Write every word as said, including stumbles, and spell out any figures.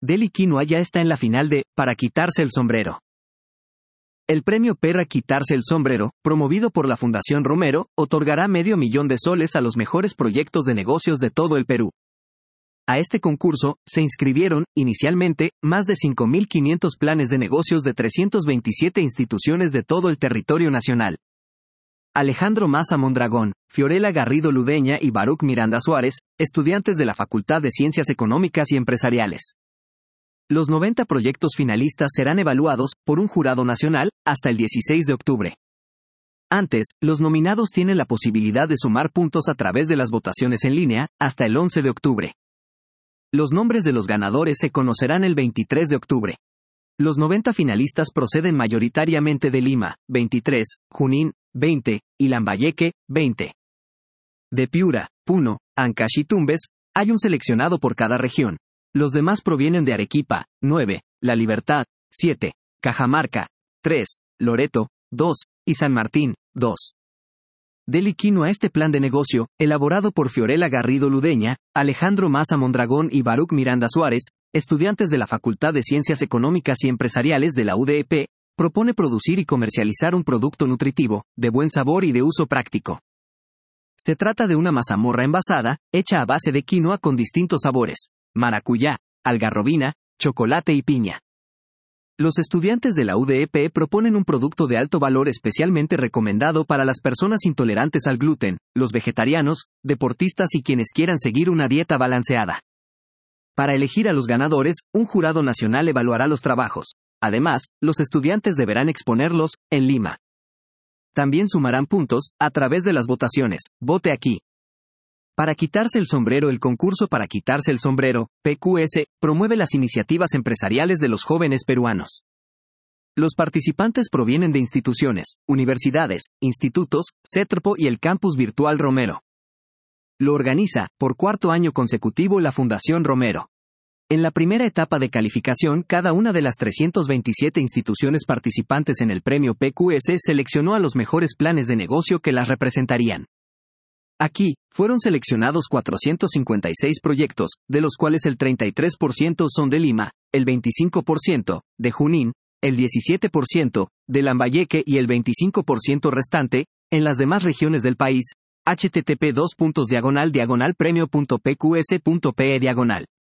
Deli Quinoa ya está en la final de Para quitarse el sombrero. El premio Para quitarse el sombrero, promovido por la Fundación Romero, otorgará medio millón de soles a los mejores proyectos de negocios de todo el Perú. A este concurso, se inscribieron, inicialmente, más de cinco mil quinientos planes de negocios de trescientas veintisiete instituciones de todo el territorio nacional. Alejandro Maza Mondragón, Fiorella Garrido Ludeña y Baruch Miranda Suárez, estudiantes de la Facultad de Ciencias Económicas y Empresariales. Los noventa proyectos finalistas serán evaluados, por un jurado nacional, hasta el dieciséis de octubre. Antes, los nominados tienen la posibilidad de sumar puntos a través de las votaciones en línea, hasta el once de octubre. Los nombres de los ganadores se conocerán el veintitrés de octubre. Los noventa finalistas proceden mayoritariamente de Lima, veintitrés, Junín, veinte, y Lambayeque, veinte. De Piura, Puno, Ancash y Tumbes, hay un seleccionado por cada región. Los demás provienen de Arequipa, nueve, La Libertad, siete, Cajamarca, tres, Loreto, dos, y San Martín, dos. Deli Quinoa. Este plan de negocio, elaborado por Fiorella Garrido Ludeña, Alejandro Maza Mondragón y Baruch Miranda Suárez, estudiantes de la Facultad de Ciencias Económicas y Empresariales de la U D E P, propone producir y comercializar un producto nutritivo, de buen sabor y de uso práctico. Se trata de una mazamorra envasada, hecha a base de quinoa con distintos sabores: maracuyá, algarrobina, chocolate y piña. Los estudiantes de la U D E P proponen un producto de alto valor especialmente recomendado para las personas intolerantes al gluten, los vegetarianos, deportistas y quienes quieran seguir una dieta balanceada. Para elegir a los ganadores, un jurado nacional evaluará los trabajos. Además, los estudiantes deberán exponerlos, en Lima. También sumarán puntos, a través de las votaciones. Vote aquí. Para quitarse el sombrero. El concurso Para quitarse el sombrero, P Q S, promueve las iniciativas empresariales de los jóvenes peruanos. Los participantes provienen de instituciones, universidades, institutos, CETRPO y el Campus Virtual Romero. Lo organiza, por cuarto año consecutivo, la Fundación Romero. En la primera etapa de calificación, cada una de las trescientas veintisiete instituciones participantes en el premio P Q S seleccionó a los mejores planes de negocio que las representarían. Aquí, fueron seleccionados cuatrocientos cincuenta y seis proyectos, de los cuales el treinta y tres por ciento son de Lima, el veinticinco por ciento, de Junín, el diecisiete por ciento, de Lambayeque y el veinticinco por ciento restante, en las demás regiones del país. H T T P dos puntos diagonal diagonal premio punto p q s punto p e diagonal